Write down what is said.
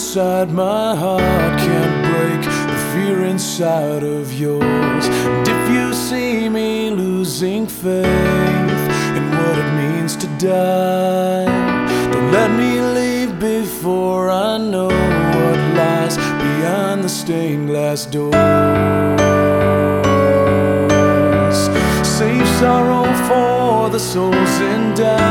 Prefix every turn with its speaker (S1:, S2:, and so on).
S1: inside my heart can't break the fear inside of yours. And if you see me losing faith in what it means to die, don't let me leave before I know what lies behind the stained glass doors. Save sorrow for the souls in doubt.